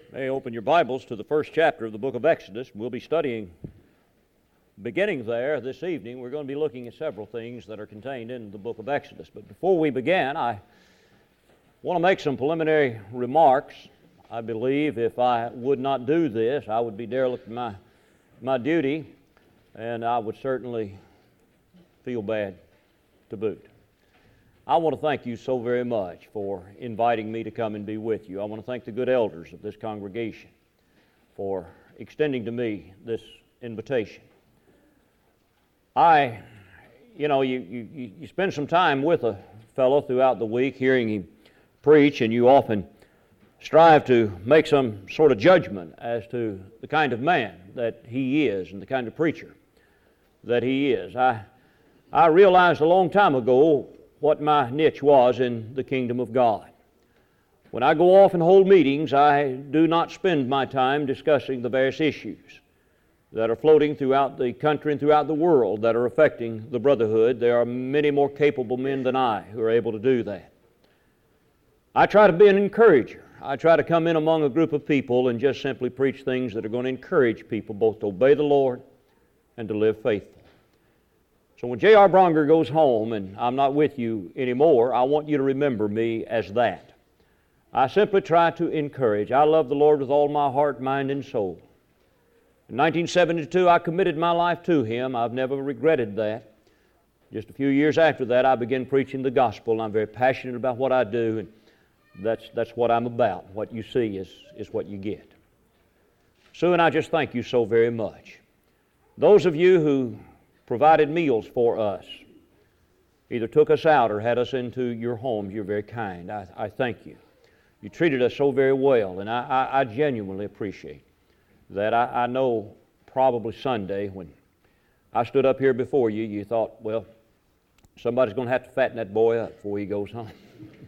May open your Bibles to the first chapter of the book of Exodus. We'll be studying beginning there this evening. We're going to be looking at several things that are contained in the book of Exodus. But before we begin, I want to make some preliminary remarks. I believe if I would not do this, I would be derelict in my duty, and I would certainly feel bad to boot. I want to thank you so very much for inviting me to come and be with you. I want to thank the good elders of this congregation for extending to me this invitation. You spend some time with a fellow throughout the week hearing him preach, and you often strive to make some sort of judgment as to the kind of man that he is and the kind of preacher that he is. I realized a long time ago what my niche was in the kingdom of God. When I go off and hold meetings, I do not spend my time discussing the various issues that are floating throughout the country and throughout the world that are affecting the brotherhood. There are many more capable men than I who are able to do that. I try to be an encourager. I try to come in among a group of people and just simply preach things that are going to encourage people both to obey the Lord and to live faithful. So when J.R. Bronger goes home and I'm not with you anymore, I want you to remember me as that. I simply try to encourage. I love the Lord with all my heart, mind, and soul. In 1972, I committed my life to Him. I've never regretted that. Just a few years after that, I began preaching the gospel, and I'm very passionate about what I do, and that's what I'm about. What you see is what you get. Sue and I just thank you so very much. Those of you who provided meals for us, either took us out or had us into your homes, you're very kind. I thank you. You treated us so very well, and I genuinely appreciate that. I know probably Sunday when I stood up here before you, you thought, well, somebody's going to have to fatten that boy up before he goes home.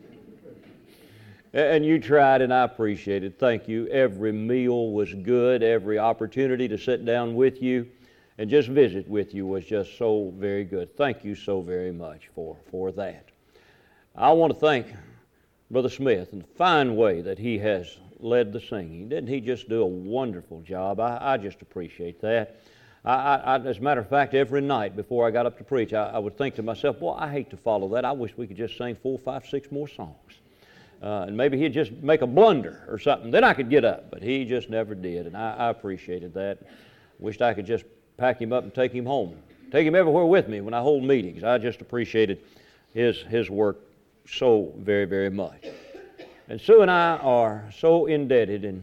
And you tried, and I appreciate it. Thank you. Every meal was good. Every opportunity to sit down with you and just visit with you was just so very good. Thank you so very much for that. I want to thank Brother Smith in the fine way that he has led the singing. Didn't he just do a wonderful job? I just appreciate that. As a matter of fact, every night before I got up to preach, I would think to myself, boy, I hate to follow that. I wish we could just sing 4, 5, 6 more songs. And maybe he'd just make a blunder or something. Then I could get up, but he just never did, and I appreciated that. Wished I could just pack him up and take him home. Take him everywhere with me when I hold meetings. I just appreciated his work so very, very much. And Sue and I are so indebted and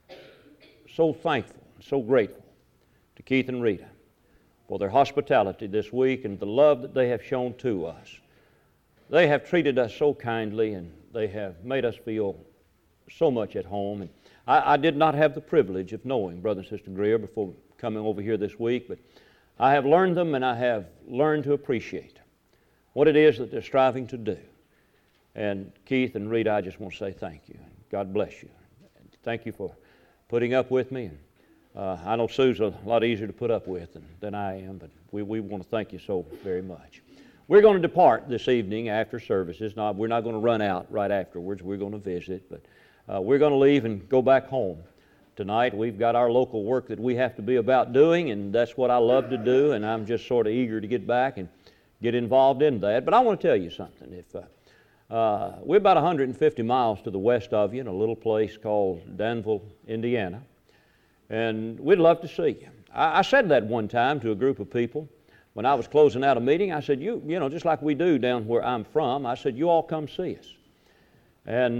so thankful, so grateful to Keith and Rita for their hospitality this week and the love that they have shown to us. They have treated us so kindly, and they have made us feel so much at home. And I did not have the privilege of knowing Brother and Sister Greer before coming over here this week, but I have learned them, and I have learned to appreciate what it is that they're striving to do. And Keith and Rita, I just want to say thank you. God bless you. Thank you for putting up with me. And I know Sue's a lot easier to put up with than I am, but we want to thank you so very much. We're going to depart this evening after services. Now, we're not going to run out right afterwards. We're going to visit, but we're going to leave and go back home. Tonight we've got our local work that we have to be about doing, and that's what I love to do, and I'm just sort of eager to get back and get involved in that. But I want to tell you something. We're about 150 miles to the west of you in a little place called Danville, Indiana, and we'd love to see you. I said that one time to a group of people when I was closing out a meeting. I said, you know, just like we do down where I'm from, I said, you all come see us. And,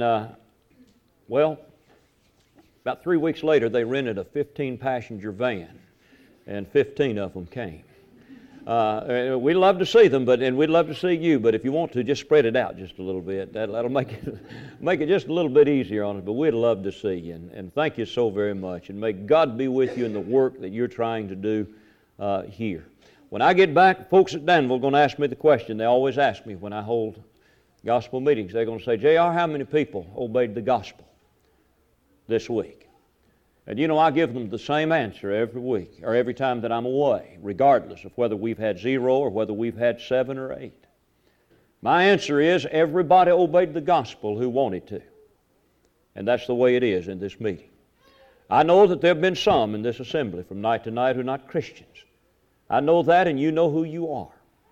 about 3 weeks later, they rented a 15-passenger van, and 15 of them came. We'd love to see them, and we'd love to see you, but if you want to, just spread it out just a little bit. That'll make it just a little bit easier on us, but we'd love to see you, and thank you so very much, and may God be with you in the work that you're trying to do here. When I get back, folks at Danville are going to ask me the question they always ask me when I hold gospel meetings. They're going to say, J.R., how many people obeyed the gospel this week? And you know, I give them the same answer every week or every time that I'm away, regardless of whether we've had 0 or whether we've had 7 or 8. My answer is everybody obeyed the gospel who wanted to. And that's the way it is in this meeting. I know that there have been some in this assembly from night to night who are not Christians. I know that, and you know who you are.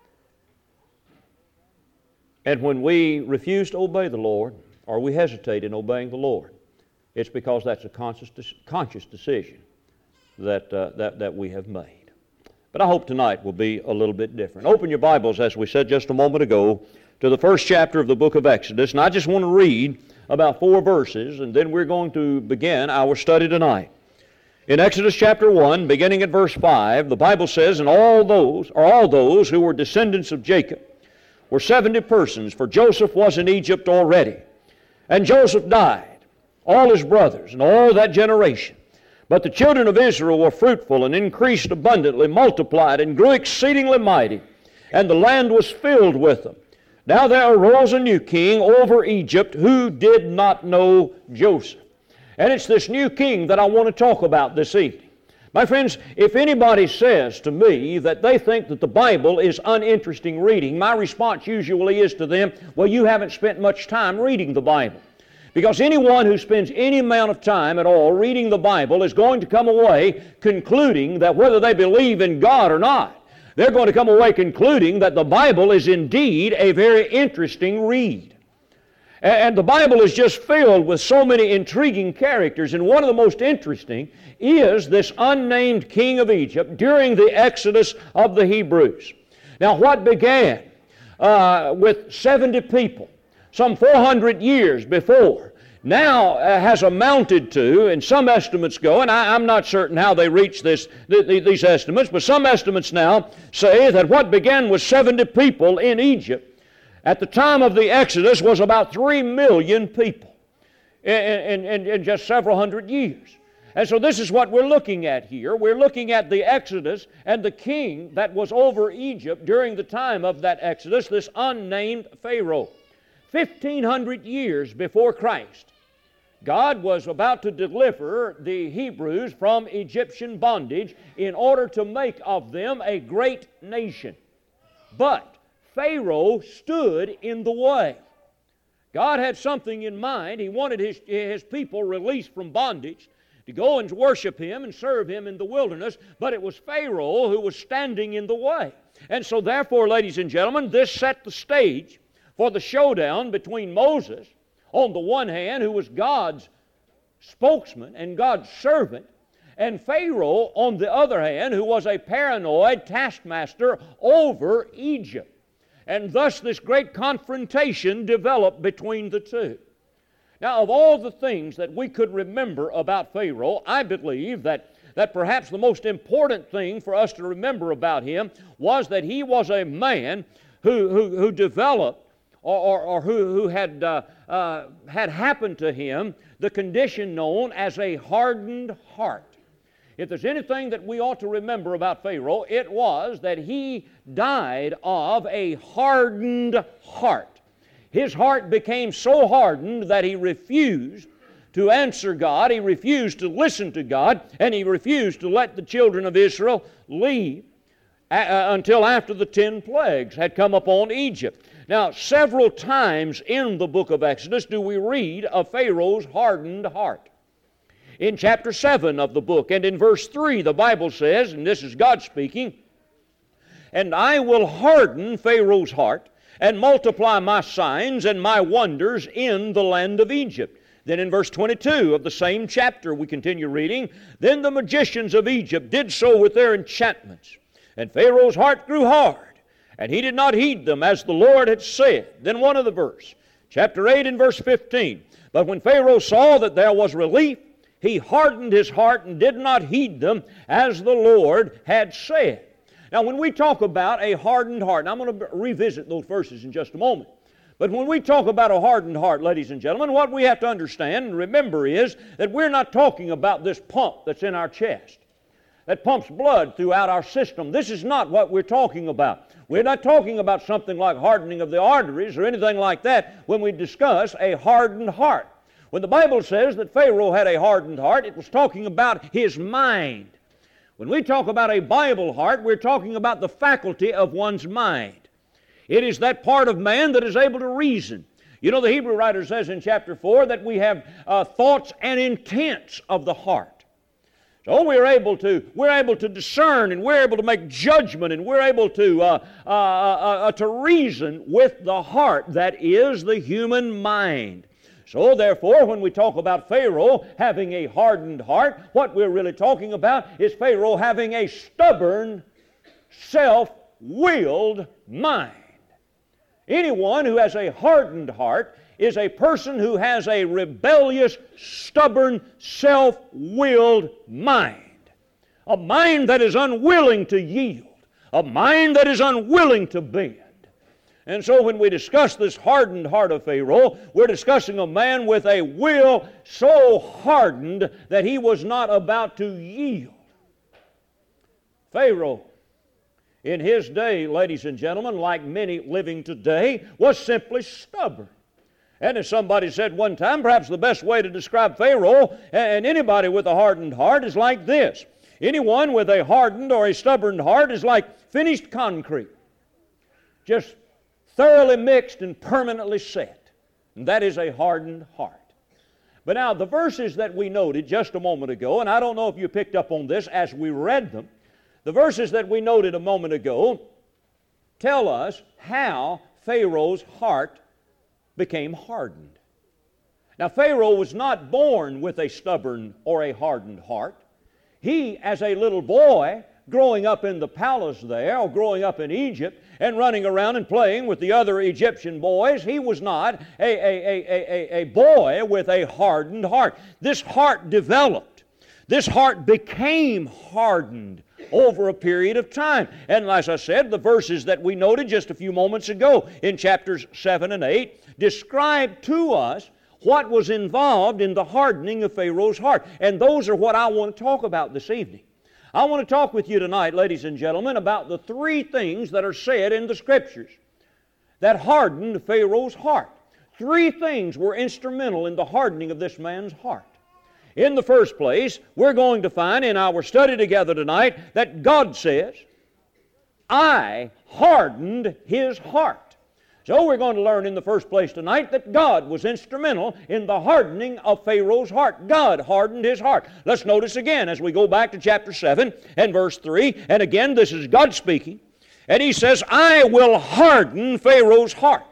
And when we refuse to obey the Lord, or we hesitate in obeying the Lord, it's because that's a conscious decision that we have made. But I hope tonight will be a little bit different. Open your Bibles, as we said just a moment ago, to the first chapter of the book of Exodus. And I just want to read about 4 verses, and then we're going to begin our study tonight. In Exodus chapter 1, beginning at verse 5, the Bible says, "And all those who were descendants of Jacob were 70 persons, for Joseph was in Egypt already. And Joseph died, all his brothers, and all that generation. But the children of Israel were fruitful and increased abundantly, multiplied, and grew exceedingly mighty, and the land was filled with them. Now there arose a new king over Egypt who did not know Joseph." And it's this new king that I want to talk about this evening. My friends, if anybody says to me that they think that the Bible is uninteresting reading, my response usually is to them, well, you haven't spent much time reading the Bible. Because anyone who spends any amount of time at all reading the Bible is going to come away concluding that whether they believe in God or not, they're going to come away concluding that the Bible is indeed a very interesting read. And the Bible is just filled with so many intriguing characters, and one of the most interesting is this unnamed king of Egypt during the exodus of the Hebrews. Now, what began with 70 people some 400 years before now has amounted to, and some estimates go, and I'm not certain how they reach these estimates, but some estimates now say that what began with 70 people in Egypt at the time of the Exodus was about 3 million people in just several hundred years. And so this is what we're looking at here. We're looking at the Exodus and the king that was over Egypt during the time of that Exodus, this unnamed Pharaoh. 1,500 years before Christ, God was about to deliver the Hebrews from Egyptian bondage in order to make of them a great nation. But Pharaoh stood in the way. God had something in mind. He wanted his people released from bondage to go and worship Him and serve Him in the wilderness, but it was Pharaoh who was standing in the way. And so therefore, ladies and gentlemen, this set the stage for the showdown between Moses, on the one hand, who was God's spokesman and God's servant, and Pharaoh, on the other hand, who was a paranoid taskmaster over Egypt. And thus this great confrontation developed between the two. Now, of all the things that we could remember about Pharaoh, I believe that perhaps the most important thing for us to remember about him was that he was a man who developed or who had happened to him the condition known as a hardened heart. If there's anything that we ought to remember about Pharaoh, it was that he died of a hardened heart. His heart became so hardened that he refused to answer God, he refused to listen to God, and he refused to let the children of Israel leave until after the 10 plagues had come upon Egypt. Now, several times in the book of Exodus do we read of Pharaoh's hardened heart. In chapter 7 of the book and in verse 3, the Bible says, and this is God speaking, "And I will harden Pharaoh's heart and multiply my signs and my wonders in the land of Egypt." Then in verse 22 of the same chapter we continue reading, "Then the magicians of Egypt did so with their enchantments, and Pharaoh's heart grew hard, and he did not heed them as the Lord had said." Then one of the verse, chapter 8 and verse 15, "But when Pharaoh saw that there was relief, he hardened his heart and did not heed them as the Lord had said." Now, when we talk about a hardened heart, and I'm going to revisit those verses in just a moment, but when we talk about a hardened heart, ladies and gentlemen, what we have to understand and remember is that we're not talking about this pump that's in our chest that pumps blood throughout our system. This is not what we're talking about. We're not talking about something like hardening of the arteries or anything like that when we discuss a hardened heart. When the Bible says that Pharaoh had a hardened heart, it was talking about his mind. When we talk about a Bible heart, we're talking about the faculty of one's mind. It is that part of man that is able to reason. You know, the Hebrew writer says in chapter 4 that we have thoughts and intents of the heart. So we're able to discern, and we're able to make judgment, and we're able to reason with the heart that is the human mind. So therefore, when we talk about Pharaoh having a hardened heart, what we're really talking about is Pharaoh having a stubborn, self-willed mind. Anyone who has a hardened heart is a person who has a rebellious, stubborn, self-willed mind. A mind that is unwilling to yield. A mind that is unwilling to bend. And so when we discuss this hardened heart of Pharaoh, we're discussing a man with a will so hardened that he was not about to yield. Pharaoh, in his day, ladies and gentlemen, like many living today, was simply stubborn. And as somebody said one time, perhaps the best way to describe Pharaoh and anybody with a hardened heart is like this. Anyone with a hardened or a stubborn heart is like finished concrete, just thoroughly mixed and permanently set. And that is a hardened heart. But now, the verses that we noted just a moment ago, and I don't know if you picked up on this as we read them, the verses that we noted a moment ago tell us how Pharaoh's heart became hardened. Now, Pharaoh was not born with a stubborn or a hardened heart. He, as a little boy, growing up in the palace there, or growing up in Egypt, and running around and playing with the other Egyptian boys, he was not a boy with a hardened heart. This heart developed. This heart became hardened over a period of time. And as I said, the verses that we noted just a few moments ago in chapters 7 and 8 describe to us what was involved in the hardening of Pharaoh's heart. And those are what I want to talk about this evening. I want to talk with you tonight, ladies and gentlemen, about the three things that are said in the Scriptures that hardened Pharaoh's heart. Three things were instrumental in the hardening of this man's heart. In the first place, we're going to find in our study together tonight that God says, I hardened his heart. So we're going to learn in the first place tonight that God was instrumental in the hardening of Pharaoh's heart. God hardened his heart. Let's notice again as we go back to chapter 7 and verse 3. And again, this is God speaking. And he says, I will harden Pharaoh's heart.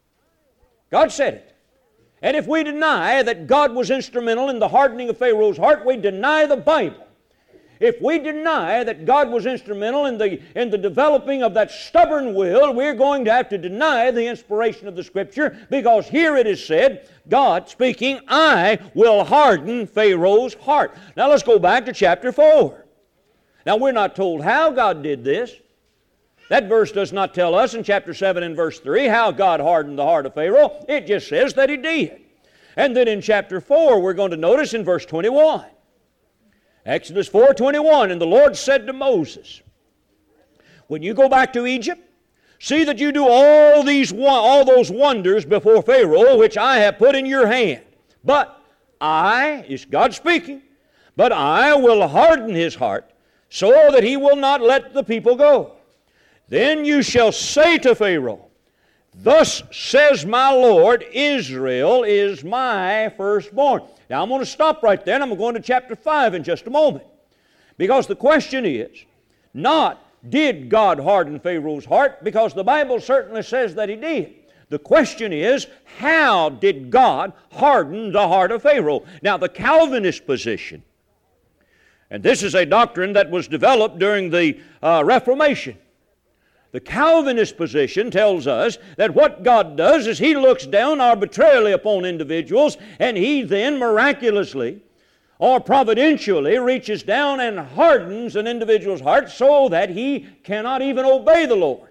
God said it. And if we deny that God was instrumental in the hardening of Pharaoh's heart, we deny the Bible. If we deny that God was instrumental in the developing of that stubborn will, we're going to have to deny the inspiration of the Scripture, because here it is said, God speaking, I will harden Pharaoh's heart. Now let's go back to chapter 4. Now we're not told how God did this. That verse does not tell us in chapter 7 and verse 3 how God hardened the heart of Pharaoh. It just says that he did. And then in chapter 4 we're going to notice in verse 21. Exodus 4:21, and the Lord said to Moses, when you go back to Egypt, see that you do all those wonders before Pharaoh, which I have put in your hand. But I, is God speaking, but I will harden his heart, so that he will not let the people go. Then you shall say to Pharaoh, thus says my Lord, Israel is my firstborn. Now I'm going to stop right there, and I'm going to chapter 5 in just a moment. Because the question is not, did God harden Pharaoh's heart? Because the Bible certainly says that he did. The question is, how did God harden the heart of Pharaoh? Now the Calvinist position, and this is a doctrine that was developed during the Reformation. The Calvinist position tells us that what God does is he looks down arbitrarily upon individuals, and he then miraculously or providentially reaches down and hardens an individual's heart so that he cannot even obey the Lord.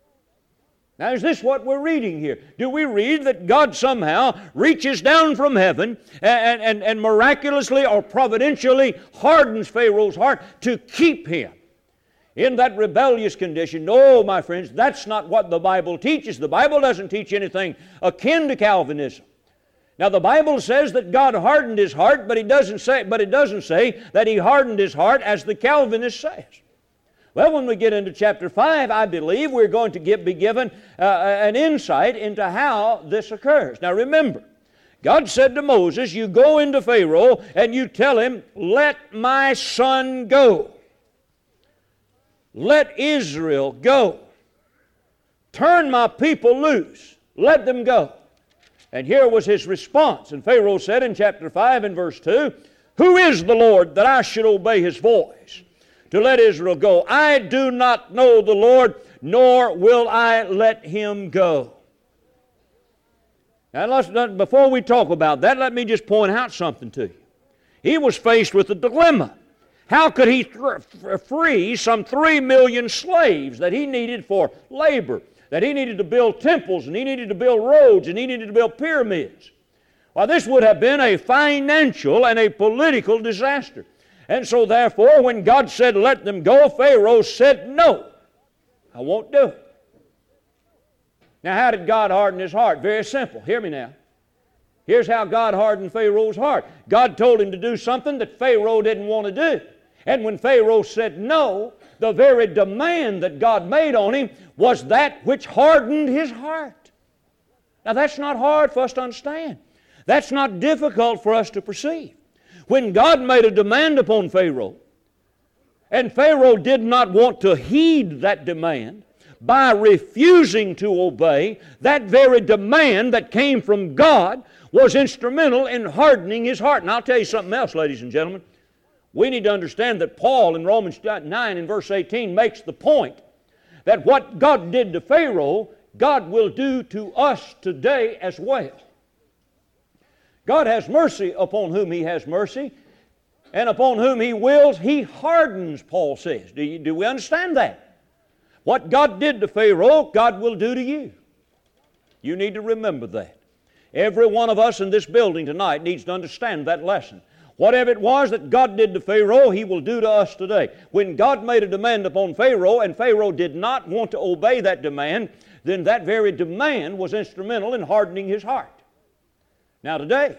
Now, is this what we're reading here? Do we read that God somehow reaches down from heaven and miraculously or providentially hardens Pharaoh's heart to keep him in that rebellious condition? No, my friends, that's not what the Bible teaches. The Bible doesn't teach anything akin to Calvinism. Now the Bible says that God hardened his heart, but it doesn't say that he hardened his heart as the Calvinist says. Well, when we get into chapter 5, I believe we're going to be given an insight into how this occurs. Now remember, God said to Moses, you go into Pharaoh and you tell him, let my son go. Let Israel go. Turn my people loose. Let them go. And here was his response. And Pharaoh said in chapter 5 and verse 2, who is the Lord that I should obey His voice to let Israel go? I do not know the Lord, nor will I let him go. Now, before we talk about that, let me just point out something to you. He was faced with a dilemma. How could he free some 3 million slaves that he needed for labor, that he needed to build temples, and he needed to build roads, and he needed to build pyramids? Well, this would have been a financial and a political disaster. And so, therefore, when God said, let them go, Pharaoh said, no, I won't do it. Now, how did God harden his heart? Very simple. Hear me now. Here's how God hardened Pharaoh's heart. God told him to do something that Pharaoh didn't want to do. And when Pharaoh said no, the very demand that God made on him was that which hardened his heart. Now, that's not hard for us to understand. That's not difficult for us to perceive. When God made a demand upon Pharaoh, and Pharaoh did not want to heed that demand, by refusing to obey, that very demand that came from God was instrumental in hardening his heart. And I'll tell you something else, ladies and gentlemen. We need to understand that Paul in Romans 9 and verse 18 makes the point that what God did to Pharaoh, God will do to us today as well. God has mercy upon whom He has mercy, and upon whom He wills, He hardens, Paul says. Do we understand that? What God did to Pharaoh, God will do to you. You need to remember that. Every one of us in this building tonight needs to understand that lesson. Whatever it was that God did to Pharaoh, He will do to us today. When God made a demand upon Pharaoh, and Pharaoh did not want to obey that demand, then that very demand was instrumental in hardening his heart. Now today,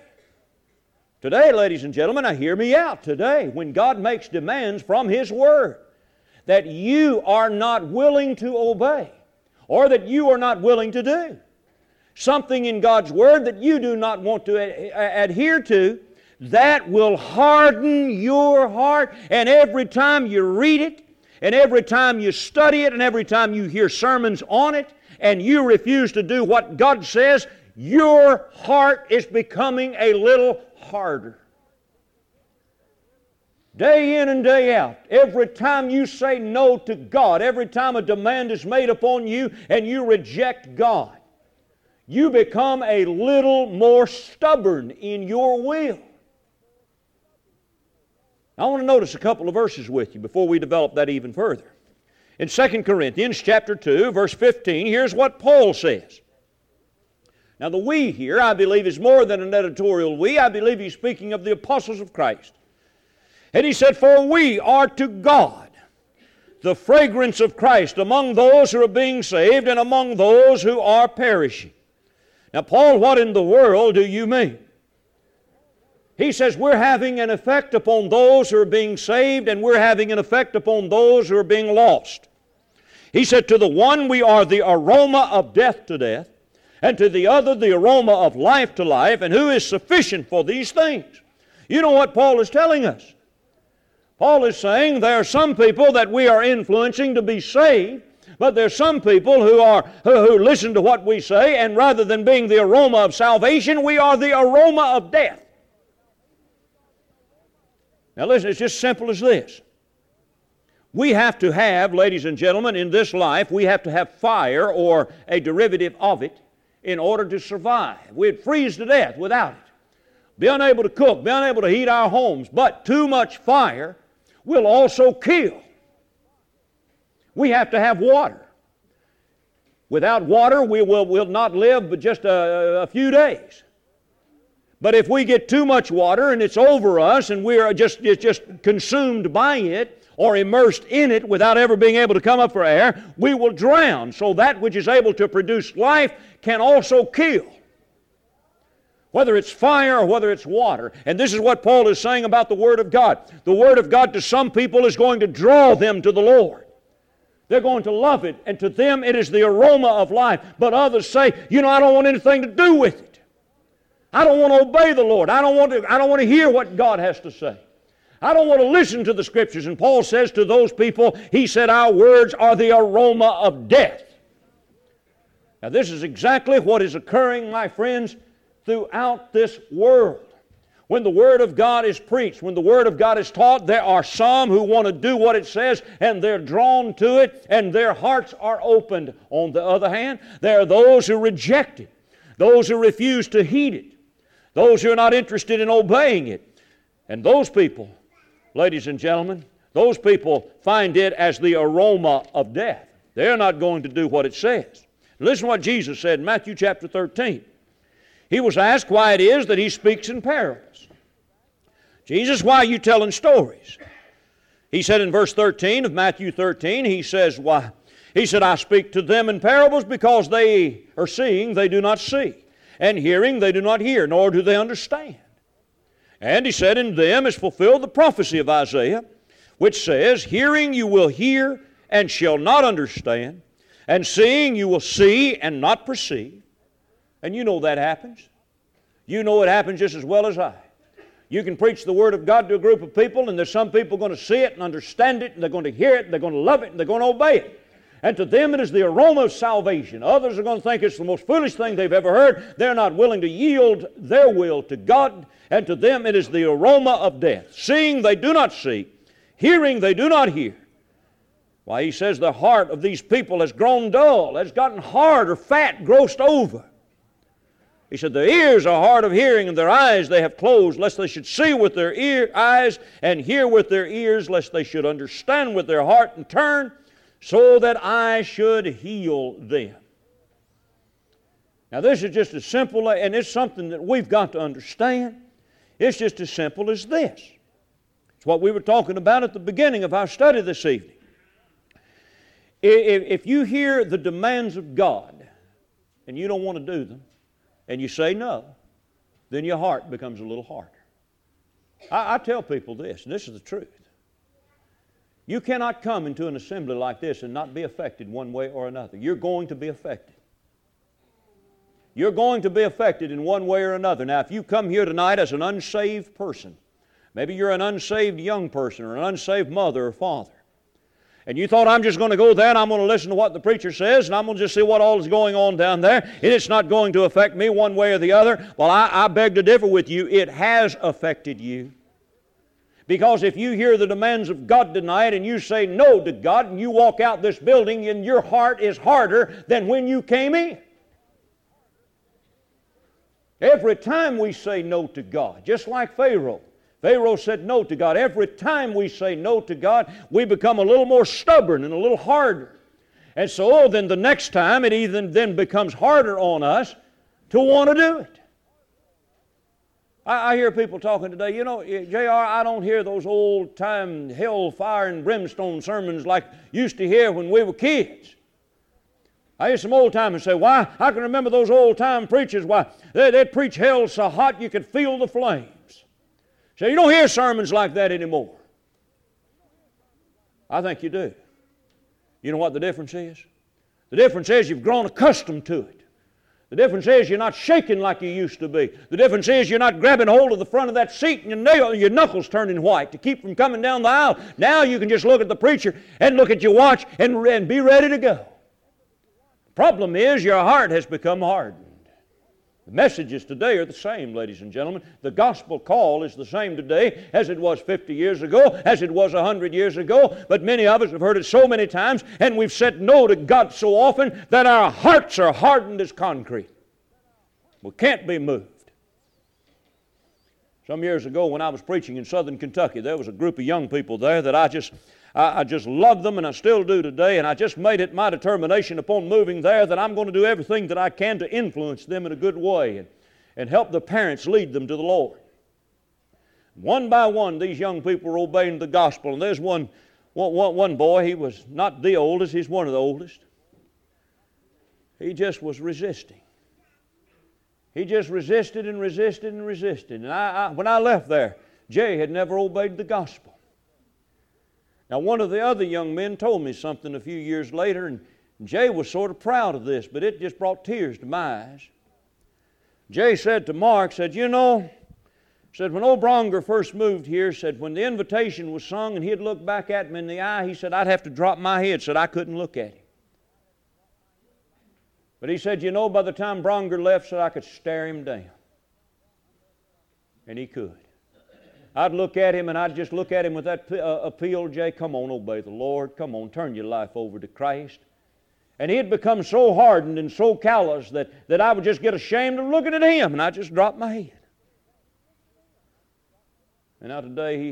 ladies and gentlemen, now hear me out. Today, when God makes demands from His Word that you are not willing to obey, or that you are not willing to do, something in God's Word that you do not want to adhere to, that will harden your heart. And every time you read it, and every time you study it, and every time you hear sermons on it, and you refuse to do what God says, your heart is becoming a little harder. Day in and day out, every time you say no to God, every time a demand is made upon you and you reject God, you become a little more stubborn in your will. I want to notice a couple of verses with you before we develop that even further. In 2 Corinthians chapter 2, verse 15, here's what Paul says. Now the we here, I believe, is more than an editorial we. I believe he's speaking of the apostles of Christ. And he said, for we are to God the fragrance of Christ among those who are being saved and among those who are perishing. Now, Paul, what in the world do you mean? He says we're having an effect upon those who are being saved, and we're having an effect upon those who are being lost. He said, to the one we are the aroma of death to death, and to the other the aroma of life to life, and who is sufficient for these things? You know what Paul is telling us? Paul is saying there are some people that we are influencing to be saved, but there are some people who listen to what we say, and rather than being the aroma of salvation, we are the aroma of death. Now listen, it's just simple as this. We have to have, ladies and gentlemen, in this life, we have to have fire or a derivative of it in order to survive. We'd freeze to death without it. Be unable to cook, be unable to heat our homes, but too much fire will also kill. We have to have water. Without water, we will not live but just a few days. But if we get too much water and it's over us and we are just consumed by it or immersed in it without ever being able to come up for air, we will drown. So that which is able to produce life can also kill. Whether it's fire or whether it's water. And this is what Paul is saying about the Word of God. The Word of God to some people is going to draw them to the Lord. They're going to love it, and to them it is the aroma of life. But others say, I don't want anything to do with it. I don't want to obey the Lord. I don't want to hear what God has to say. I don't want to listen to the Scriptures. And Paul says to those people, he said, our words are the aroma of death. Now this is exactly what is occurring, my friends, throughout this world. When the Word of God is preached, when the Word of God is taught, there are some who want to do what it says, and they're drawn to it, and their hearts are opened. On the other hand, there are those who reject it, those who refuse to heed it, those who are not interested in obeying it. And those people, ladies and gentlemen, those people find it as the aroma of death. They're not going to do what it says. Listen to what Jesus said in Matthew chapter 13. He was asked why it is that He speaks in parables. Jesus, why are you telling stories? He said in verse 13 of Matthew 13, He says, why? He said, I speak to them in parables because they are seeing, they do not see, and hearing, they do not hear, nor do they understand. And He said, in them is fulfilled the prophecy of Isaiah, which says, hearing you will hear and shall not understand, and seeing you will see and not perceive. And you know that happens. You know it happens just as well as I. You can preach the Word of God to a group of people, and there's some people going to see it and understand it, and they're going to hear it, and they're going to love it, and they're going to obey it. And to them it is the aroma of salvation. Others are going to think it's the most foolish thing they've ever heard. They're not willing to yield their will to God, and to them it is the aroma of death. Seeing they do not see, hearing they do not hear. Why, He says the heart of these people has grown dull, has gotten hard or fat, grossed over. He said, their ears are hard of hearing, and their eyes they have closed, lest they should see with their eyes, and hear with their ears, lest they should understand with their heart and turn, so that I should heal them. Now this is just as simple, and it's something that we've got to understand. It's just as simple as this. It's what we were talking about at the beginning of our study this evening. If you hear the demands of God, and you don't want to do them, and you say no, then your heart becomes a little harder. I tell people this, and this is the truth. You cannot come into an assembly like this and not be affected one way or another. You're going to be affected. You're going to be affected in one way or another. Now, if you come here tonight as an unsaved person, maybe you're an unsaved young person or an unsaved mother or father, and you thought, I'm just going to go there and I'm going to listen to what the preacher says and I'm going to just see what all is going on down there, and it's not going to affect me one way or the other. Well, I beg to differ with you. It has affected you. Because if you hear the demands of God tonight and you say no to God and you walk out this building and your heart is harder than when you came in. Every time we say no to God, just like Pharaoh. Pharaoh said no to God. Every time we say no to God, we become a little more stubborn and a little harder. And so then the next time it even then becomes harder on us to want to do it. I hear people talking today, you know, J.R., I don't hear those old-time hellfire and brimstone sermons like used to hear when we were kids. I hear some old-timers say, why, I can remember those old-time preachers, why, they'd preach hell so hot you could feel the flames. So you don't hear sermons like that anymore. I think you do. You know what the difference is? The difference is you've grown accustomed to it. The difference is you're not shaking like you used to be. The difference is you're not grabbing hold of the front of that seat and your knuckles turning white to keep from coming down the aisle. Now you can just look at the preacher and look at your watch and be ready to go. The problem is your heart has become hardened. The messages today are the same, ladies and gentlemen. The gospel call is the same today as it was 50 years ago, as it was 100 years ago. But many of us have heard it so many times, and we've said no to God so often that our hearts are hardened as concrete. We can't be moved. Some years ago when I was preaching in southern Kentucky, there was a group of young people there that I just loved them, and I still do today, and I just made it my determination upon moving there that I'm going to do everything that I can to influence them in a good way and help the parents lead them to the Lord. One by one, these young people were obeying the gospel, and there's one boy, he was not the oldest, he's one of the oldest. He just was resisting. He just resisted and resisted and resisted. And when I left there, Jay had never obeyed the gospel. Now, one of the other young men told me something a few years later, and Jay was sort of proud of this, but it just brought tears to my eyes. Jay said to Mark, said, you know, said when old Bronger first moved here, said when the invitation was sung and he'd look back at me in the eye, he said I'd have to drop my head, said I couldn't look at him. But he said, you know, by the time Bronger left, said I could stare him down. And he could. I'd look at him and I'd just look at him with that appeal, Jay, come on, obey the Lord. Come on, turn your life over to Christ. And he'd become so hardened and so callous that I would just get ashamed of looking at him, and I'd just drop my head. And now today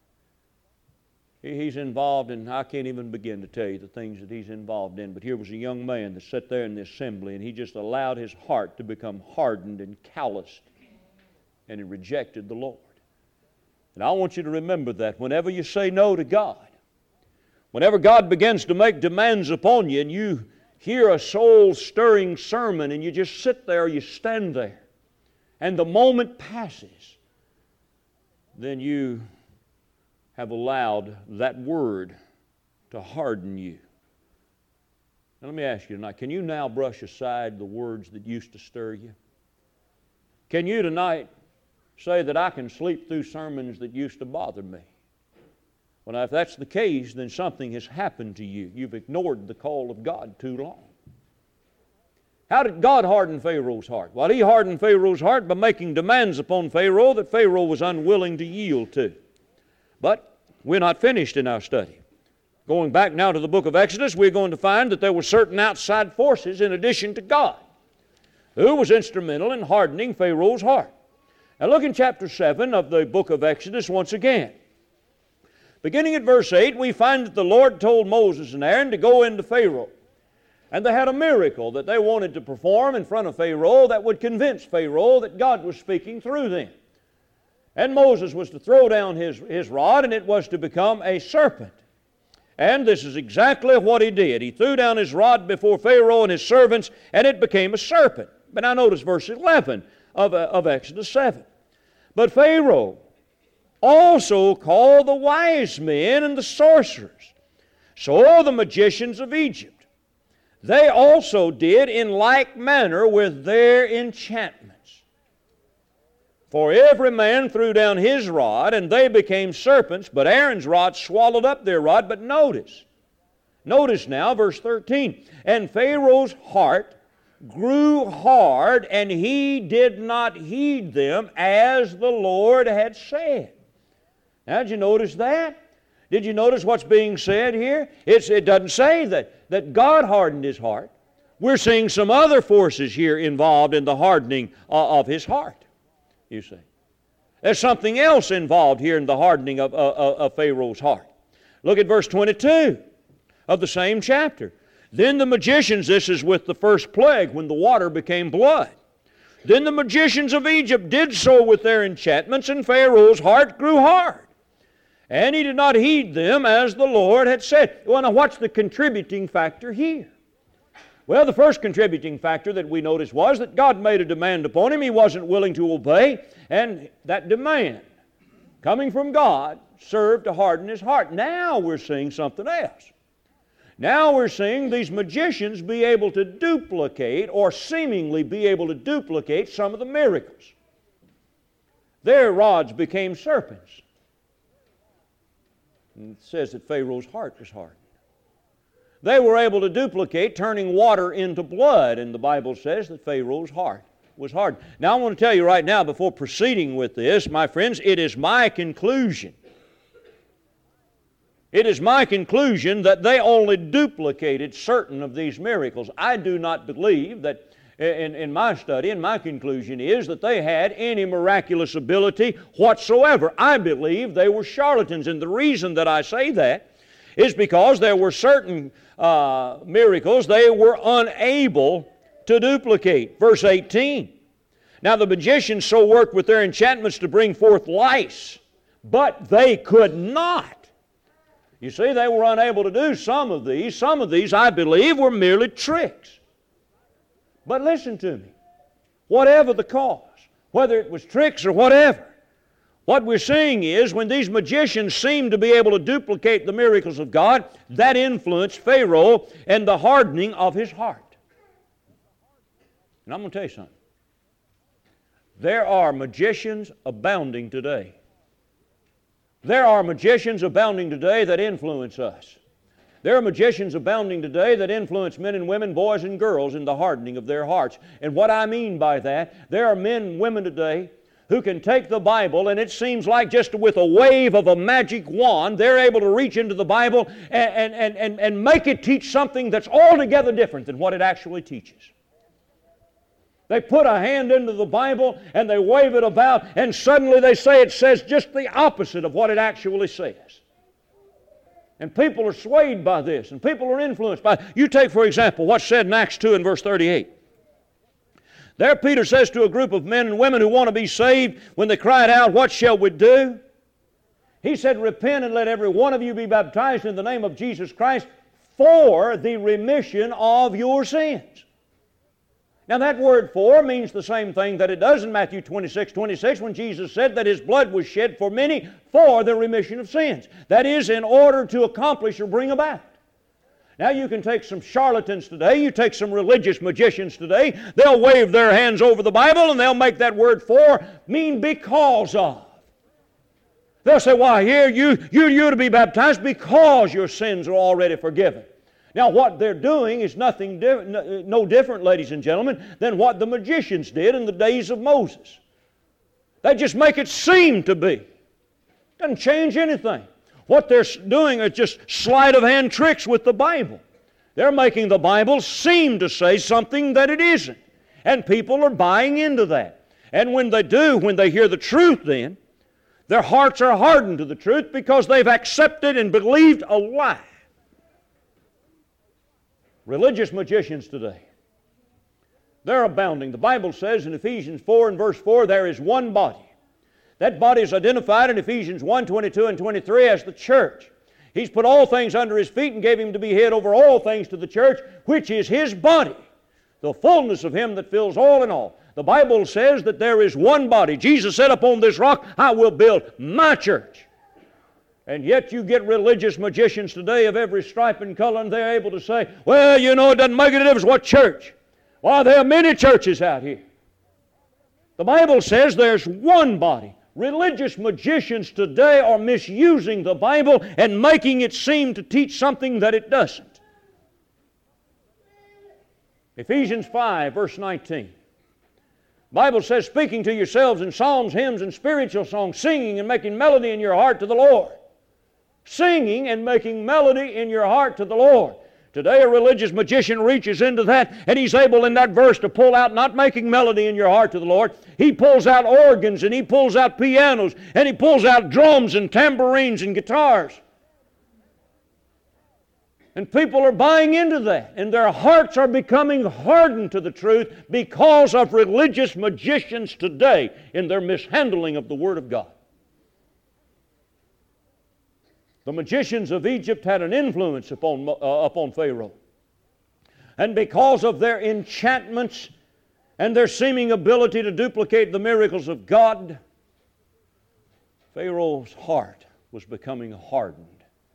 he's involved in, I can't even begin to tell you the things that he's involved in, but here was a young man that sat there in the assembly, and he just allowed his heart to become hardened and calloused, and he rejected the Lord. And I want you to remember that whenever you say no to God, whenever God begins to make demands upon you and you hear a soul-stirring sermon and you just sit there or you stand there and the moment passes, then you have allowed that word to harden you. Now let me ask you tonight, can you now brush aside the words that used to stir you? Can you tonight say that I can sleep through sermons that used to bother me? Well, now, if that's the case, then something has happened to you. You've ignored the call of God too long. How did God harden Pharaoh's heart? Well, He hardened Pharaoh's heart by making demands upon Pharaoh that Pharaoh was unwilling to yield to. But we're not finished in our study. Going back now to the book of Exodus, we're going to find that there were certain outside forces in addition to God who was instrumental in hardening Pharaoh's heart. Now look in chapter 7 of the book of Exodus once again. Beginning at verse 8, we find that the Lord told Moses and Aaron to go into Pharaoh. And they had a miracle that they wanted to perform in front of Pharaoh that would convince Pharaoh that God was speaking through them. And Moses was to throw down his rod, and it was to become a serpent. And this is exactly what he did. He threw down his rod before Pharaoh and his servants, and it became a serpent. But now notice verse 11 of Exodus 7. But Pharaoh also called the wise men and the sorcerers, so the magicians of Egypt. They also did in like manner with their enchantments. For every man threw down his rod, and they became serpents, but Aaron's rod swallowed up their rod. But notice now, verse 13. And Pharaoh's heart grew hard, and he did not heed them as the Lord had said. Now, did you notice that? Did you notice what's being said here? It doesn't say that God hardened his heart. We're seeing some other forces here involved in the hardening of his heart, you see. There's something else involved here in the hardening of Pharaoh's heart. Look at verse 22 of the same chapter. Then the magicians, this is with the first plague when the water became blood. Then the magicians of Egypt did so with their enchantments, and Pharaoh's heart grew hard. And he did not heed them as the Lord had said. Well, now what's the contributing factor here? Well, the first contributing factor that we noticed was that God made a demand upon him. He wasn't willing to obey, and that demand coming from God served to harden his heart. Now we're seeing something else. Now we're seeing these magicians be able to duplicate, or seemingly be able to duplicate, some of the miracles. Their rods became serpents. And it says that Pharaoh's heart was hardened. They were able to duplicate turning water into blood, and the Bible says that Pharaoh's heart was hardened. Now I want to tell you right now, before proceeding with this, my friends, it is my conclusion. It is my conclusion that they only duplicated certain of these miracles. I do not believe that, in my study, and my conclusion is that they had any miraculous ability whatsoever. I believe they were charlatans, and the reason that I say that is because there were certain miracles they were unable to duplicate. Verse 18. Now the magicians so worked with their enchantments to bring forth lice, but they could not. You see, they were unable to do some of these. Some of these, I believe, were merely tricks. But listen to me. Whatever the cause, whether it was tricks or whatever, what we're seeing is when these magicians seemed to be able to duplicate the miracles of God, that influenced Pharaoh and the hardening of his heart. And I'm going to tell you something. There are magicians abounding today. There are magicians abounding today that influence us. There are magicians abounding today that influence men and women, boys and girls in the hardening of their hearts. And what I mean by that, there are men and women today who can take the Bible, and it seems like just with a wave of a magic wand, they're able to reach into the Bible and make it teach something that's altogether different than what it actually teaches. They put a hand into the Bible and they wave it about, and suddenly they say it says just the opposite of what it actually says. And people are swayed by this, and people are influenced by it. You take, for example, what's said in Acts 2 and verse 38. There Peter says to a group of men and women who want to be saved, when they cried out, "What shall we do?" He said, "Repent and let every one of you be baptized in the name of Jesus Christ for the remission of your sins." Now that word "for" means the same thing that it does in Matthew 26:26 when Jesus said that His blood was shed for many for the remission of sins. That is, in order to accomplish or bring about. Now you can take some charlatans today, you take some religious magicians today, they'll wave their hands over the Bible and they'll make that word "for" mean "because of." They'll say, "Why, here you're to be baptized because your sins are already forgiven." Now what they're doing is no different, ladies and gentlemen, than what the magicians did in the days of Moses. They just make it seem to be. Doesn't change anything. What they're doing is just sleight of hand tricks with the Bible. They're making the Bible seem to say something that it isn't. And people are buying into that. And when they do, when they hear the truth then, their hearts are hardened to the truth because they've accepted and believed a lie. Religious magicians today, they're abounding. The Bible says in Ephesians 4 and verse 4, there is one body. That body is identified in Ephesians 1, 22 and 23 as the church. He's put all things under His feet and gave Him to be head over all things to the church, which is His body, the fullness of Him that fills all in all. The Bible says that there is one body. Jesus said, "Upon this rock I will build my church." And yet you get religious magicians today of every stripe and color, and they're able to say, "Well, you know, it doesn't make any difference what church." Why, there are many churches out here. The Bible says there's one body. Religious magicians today are misusing the Bible and making it seem to teach something that it doesn't. Ephesians 5, verse 19. The Bible says, "Speaking to yourselves in psalms, hymns, and spiritual songs, singing and making melody in your heart to the Lord." Singing and making melody in your heart to the Lord. Today a religious magician reaches into that and he's able in that verse to pull out not making melody in your heart to the Lord. He pulls out organs and he pulls out pianos and he pulls out drums and tambourines and guitars. And people are buying into that, and their hearts are becoming hardened to the truth because of religious magicians today in their mishandling of the Word of God. The magicians of Egypt had an influence upon Pharaoh. And because of their enchantments and their seeming ability to duplicate the miracles of God, Pharaoh's heart was becoming hardened.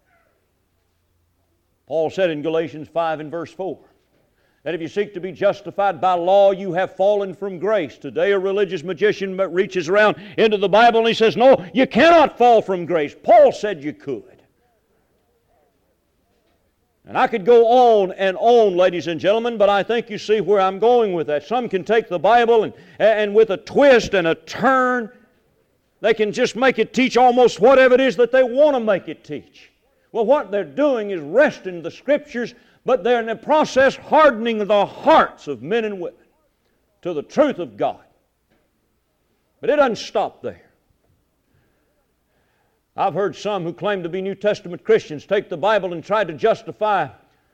Paul said in Galatians 5 and verse 4, that if you seek to be justified by law, you have fallen from grace. Today a religious magician reaches around into the Bible and he says, "No, you cannot fall from grace. Paul said you could." And I could go on and on, ladies and gentlemen, but I think you see where I'm going with that. Some can take the Bible and with a twist and a turn, they can just make it teach almost whatever it is that they want to make it teach. Well, what they're doing is wresting the Scriptures, but they're in the process hardening the hearts of men and women to the truth of God. But it doesn't stop there. I've heard some who claim to be New Testament Christians take the Bible and try to justify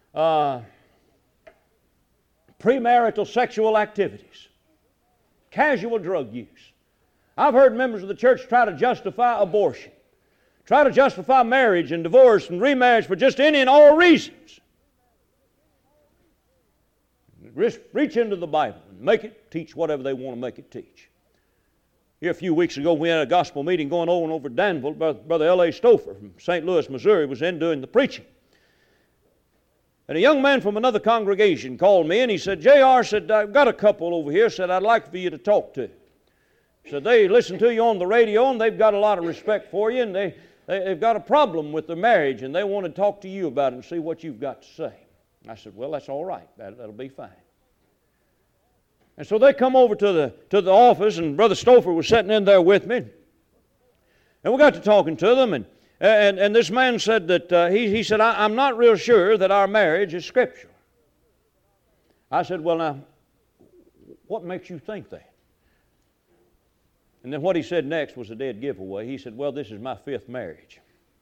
premarital sexual activities, casual drug use. I've heard members of the church try to justify abortion, try to justify marriage and divorce and remarriage for just any and all reasons. Reach into the Bible and make it teach whatever they want to make it teach. Here a few weeks ago, we had a gospel meeting going on over Danville. Brother L.A. Stouffer from St. Louis, Missouri, was in doing the preaching. And a young man from another congregation called me and he said, "J.R., said, I've got a couple over here, said, I'd like for you to talk to." So they listen to you on the radio, and they've got a lot of respect for you, and they've got a problem with their marriage, and they want to talk to you about it and see what you've got to say. I said, well, that's all right. That'll be fine. And so they come over to the office, and Brother Stouffer was sitting in there with me. And we got to talking to them, and this man said that, he said, I'm not real sure that our marriage is scriptural. I said, well, now, what makes you think that? And then what he said next was a dead giveaway. He said, well, this is my 5th marriage.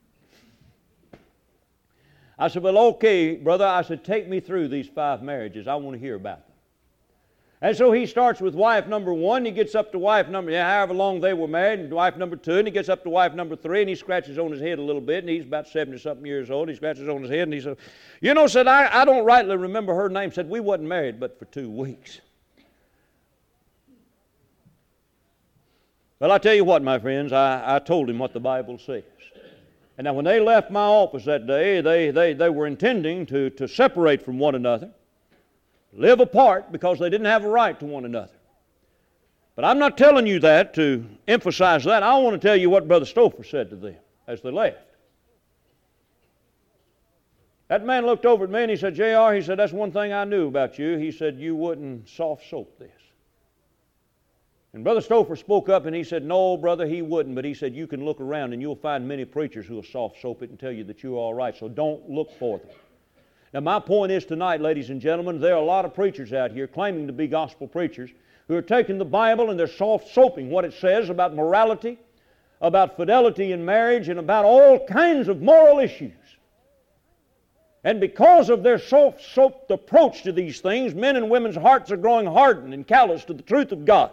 I said, well, okay, brother. I said, take me through these 5 marriages. I want to hear about them. And so he starts with wife number 1. He gets up to wife number, however long they were married, and wife number 2, and he gets up to wife number 3, and he scratches on his head a little bit, and he's about 70-something years old. He scratches on his head, and he said, said, I don't rightly remember her name. Said, we wasn't married but for 2 weeks. Well, I tell you what, my friends, I told him what the Bible says. And now when they left my office that day, they were intending to separate from one another, live apart because they didn't have a right to one another. But I'm not telling you that to emphasize that. I want to tell you what Brother Stouffer said to them as they left. That man looked over at me and he said, J.R., he said, that's one thing I knew about you. He said, you wouldn't soft soap this. And Brother Stouffer spoke up and he said, no, brother, he wouldn't. But he said, you can look around and you'll find many preachers who will soft soap it and tell you that you're all right. So don't look for them. Now, my point is tonight, ladies and gentlemen, there are a lot of preachers out here claiming to be gospel preachers who are taking the Bible and they're soft-soaping what it says about morality, about fidelity in marriage, and about all kinds of moral issues. And because of their soft-soaped approach to these things, men and women's hearts are growing hardened and callous to the truth of God.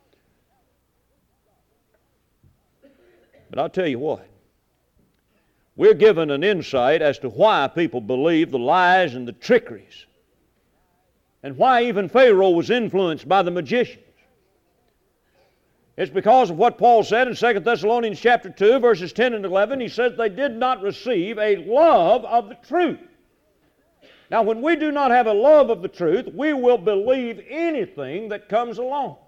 But I'll tell you what. We're given an insight as to why people believe the lies and the trickeries, and why even Pharaoh was influenced by the magicians. It's because of what Paul said in 2 Thessalonians chapter 2, verses 10 and 11. He says they did not receive a love of the truth. Now, when we do not have a love of the truth, we will believe anything that comes along.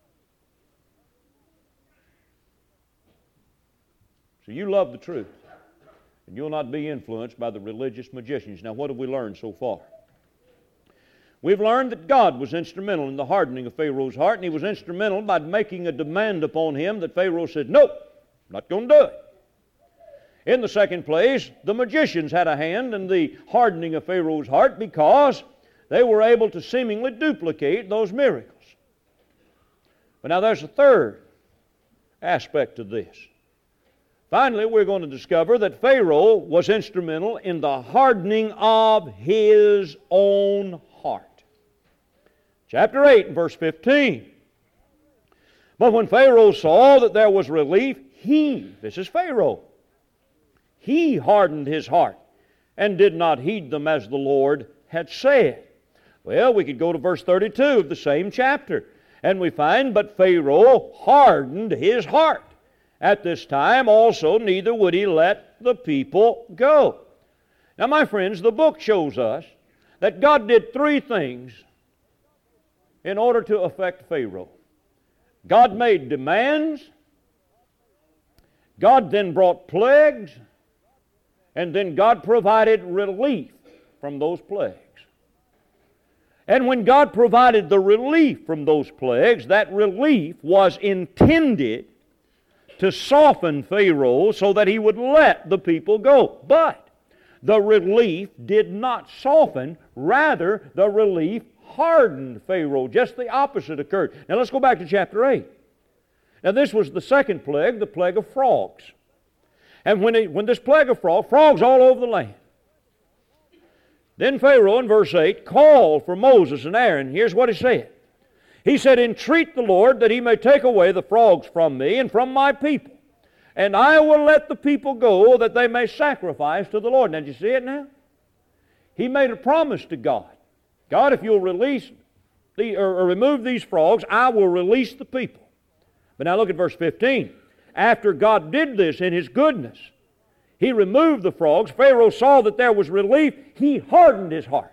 So you love the truth, and you'll not be influenced by the religious magicians. Now, what have we learned so far? We've learned that God was instrumental in the hardening of Pharaoh's heart, and He was instrumental by making a demand upon him that Pharaoh said, nope, not going to do it. In the second place, the magicians had a hand in the hardening of Pharaoh's heart because they were able to seemingly duplicate those miracles. But now there's a third aspect to this. Finally, we're going to discover that Pharaoh was instrumental in the hardening of his own heart. Chapter 8 and verse 15. But when Pharaoh saw that there was relief, this is Pharaoh, he hardened his heart and did not heed them as the Lord had said. Well, we could go to verse 32 of the same chapter, and we find, but Pharaoh hardened his heart. At this time also neither would he let the people go. Now, my friends, the book shows us that God did three things in order to affect Pharaoh. God made demands, God then brought plagues, and then God provided relief from those plagues. And when God provided the relief from those plagues, that relief was intended to soften Pharaoh so that he would let the people go. But the relief did not soften, rather the relief hardened Pharaoh. Just the opposite occurred. Now let's go back to chapter 8. Now this was the second plague, the plague of frogs. And when this plague of frogs all over the land. Then Pharaoh in verse 8 called for Moses and Aaron. Here's what he said. He said, entreat the Lord that He may take away the frogs from me and from my people, and I will let the people go that they may sacrifice to the Lord. Now, did you see it now? He made a promise to God. God, if you'll release or remove these frogs, I will release the people. But now look at verse 15. After God did this in His goodness, He removed the frogs. Pharaoh saw that there was relief. He hardened his heart.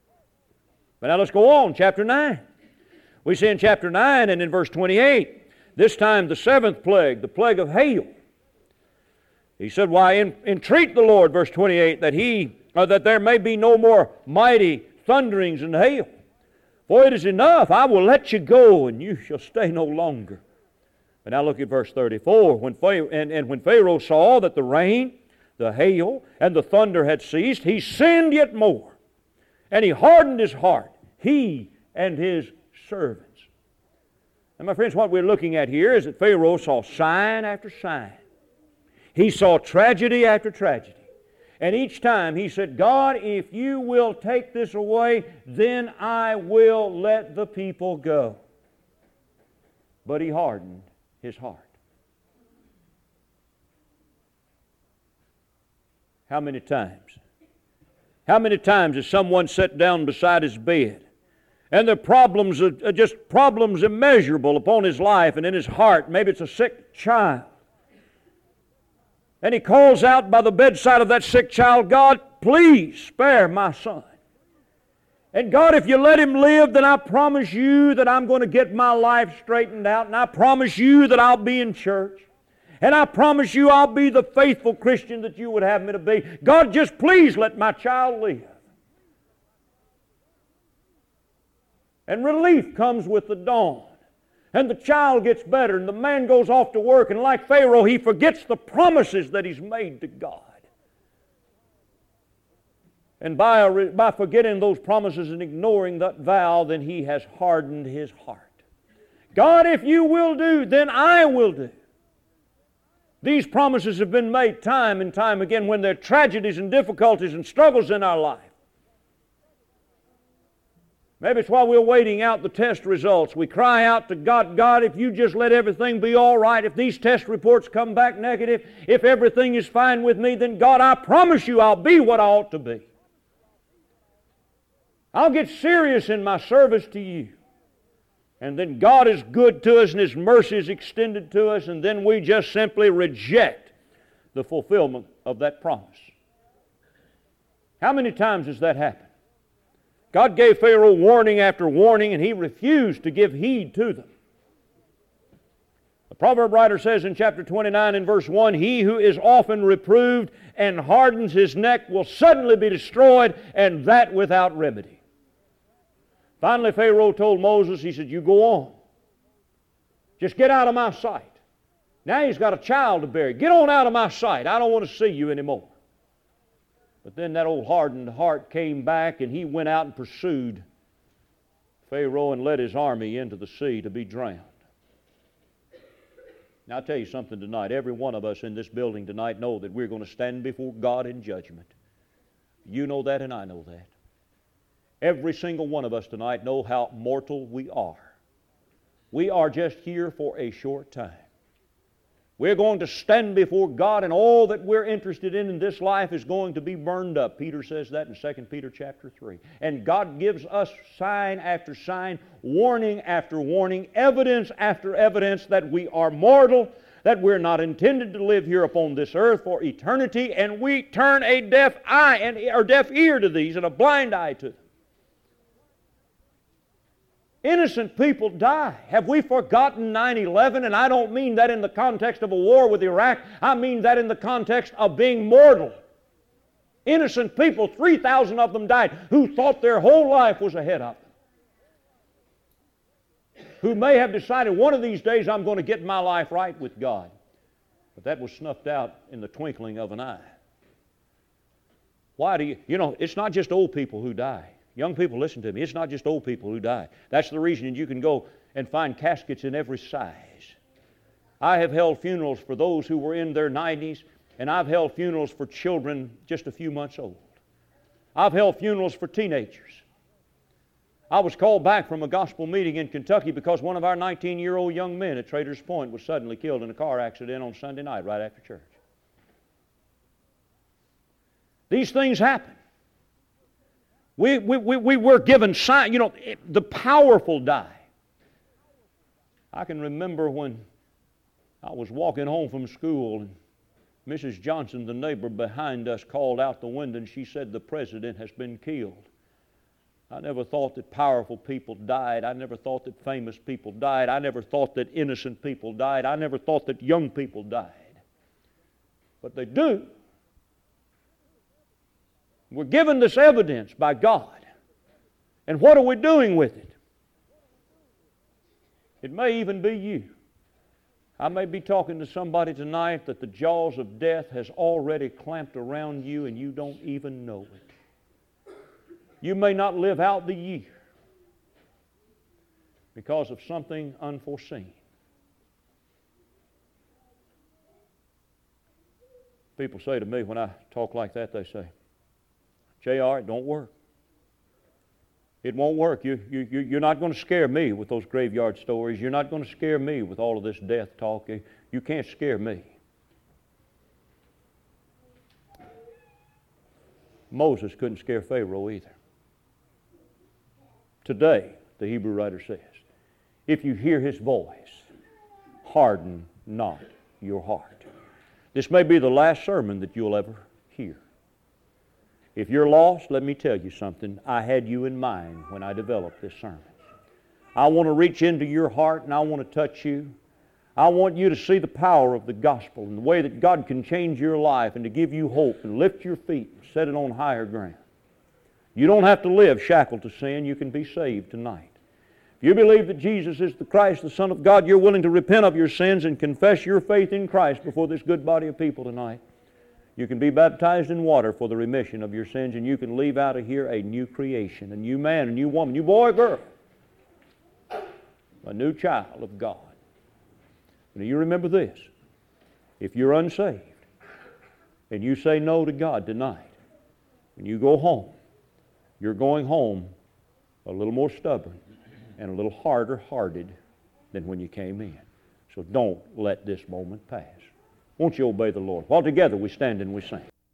But now let's go on, chapter 9. We see in chapter 9 and in verse 28 This time the seventh plague, the plague of hail. He said, why, entreat the Lord, verse 28, that there may be no more mighty thunderings and hail. For it is enough, I will let you go, and you shall stay no longer. But now look at verse 34. When Pharaoh saw that the rain, the hail, and the thunder had ceased, he sinned yet more, and he hardened his heart, he and his servants. And my friends, what we're looking at here is that Pharaoh saw sign after sign. He saw tragedy after tragedy. And each time he said, God, if you will take this away, then I will let the people go. But he hardened his heart. How many times? How many times has someone sat down beside his bed and the problems are just problems immeasurable upon his life and in his heart? Maybe it's a sick child. And he calls out by the bedside of that sick child, God, please spare my son. And God, if you let him live, then I promise you that I'm going to get my life straightened out. And I promise you that I'll be in church. And I promise you I'll be the faithful Christian that you would have me to be. God, just please let my child live. And relief comes with the dawn. And the child gets better, and the man goes off to work, and like Pharaoh, he forgets the promises that he's made to God. And by forgetting those promises and ignoring that vow, then he has hardened his heart. God, if you will do, then I will do. These promises have been made time and time again when there are tragedies and difficulties and struggles in our life. Maybe it's while we're waiting out the test results. We cry out to God, God, if you just let everything be all right, if these test reports come back negative, if everything is fine with me, then God, I promise you I'll be what I ought to be. I'll get serious in my service to you. And then God is good to us and His mercy is extended to us, and then we just simply reject the fulfillment of that promise. How many times has that happened? God gave Pharaoh warning after warning, and he refused to give heed to them. The proverb writer says in chapter 29 and verse 1, he who is often reproved and hardens his neck will suddenly be destroyed, and that without remedy. Finally, Pharaoh told Moses, he said, you go on. Just get out of my sight. Now he's got a child to bury. Get on out of my sight. I don't want to see you anymore. But then that old hardened heart came back, and he went out and pursued Pharaoh and led his army into the sea to be drowned. Now I'll tell you something tonight. Every one of us in this building tonight know that we're going to stand before God in judgment. You know that, and I know that. Every single one of us tonight know how mortal we are. We are just here for a short time. We're going to stand before God, and all that we're interested in this life is going to be burned up. Peter says that in 2 Peter chapter 3. And God gives us sign after sign, warning after warning, evidence after evidence that we are mortal, that we're not intended to live here upon this earth for eternity, and we turn a deaf eye or deaf ear to these and a blind eye to them. Innocent people die. Have we forgotten 9/11? And I don't mean that in the context of a war with Iraq. I mean that in the context of being mortal. Innocent people, 3,000 of them died, who thought their whole life was ahead of them. Who may have decided one of these days I'm going to get my life right with God. But that was snuffed out in the twinkling of an eye. Why do you, it's not just old people who die. Young people, listen to me. It's not just old people who die. That's the reason you can go and find caskets in every size. I have held funerals for those who were in their 90s, and I've held funerals for children just a few months old. I've held funerals for teenagers. I was called back from a gospel meeting in Kentucky because one of our 19-year-old young men at Traders Point was suddenly killed in a car accident on Sunday night right after church. These things happen. We were given signs. The powerful die. I can remember when I was walking home from school, and Mrs. Johnson, the neighbor behind us, called out the window, and she said, the president has been killed. I never thought that powerful people died. I never thought that famous people died. I never thought that innocent people died. I never thought that young people died. But they do. We're given this evidence by God. And what are we doing with it? It may even be you. I may be talking to somebody tonight that the jaws of death has already clamped around you and you don't even know it. You may not live out the year because of something unforeseen. People say to me when I talk like that, they say, "J.R., it don't work. It won't work. You're not going to scare me with those graveyard stories. You're not going to scare me with all of this death talk. You can't scare me." Moses couldn't scare Pharaoh either. Today, the Hebrew writer says, if you hear his voice, harden not your heart. This may be the last sermon that you'll ever hear. If you're lost, let me tell you something. I had you in mind when I developed this sermon. I want to reach into your heart and I want to touch you. I want you to see the power of the gospel and the way that God can change your life and to give you hope and lift your feet and set it on higher ground. You don't have to live shackled to sin. You can be saved tonight. If you believe that Jesus is the Christ, the Son of God, you're willing to repent of your sins and confess your faith in Christ before this good body of people tonight. You can be baptized in water for the remission of your sins, and you can leave out of here a new creation, a new man, a new woman, new boy, girl, a new child of God. Now you remember this. If you're unsaved and you say no to God tonight, when you go home, you're going home a little more stubborn and a little harder hearted than when you came in. So don't let this moment pass. Won't you obey the Lord? While together we stand and we sing.